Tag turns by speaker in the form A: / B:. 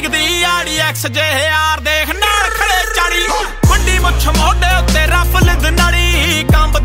A: ਡੀਕਦੀ ਆੜੀ X ਜੇ ਯਾਰ ਦੇਖ ਨਾਲ ਖੜੇ ਚਾੜੀ ਵੱਡੀ ਮੁੱਛ ਮੋਢੇ ਉੱਤੇ ਰਫਲ ਦਨਾੜੀ ਕੰਬ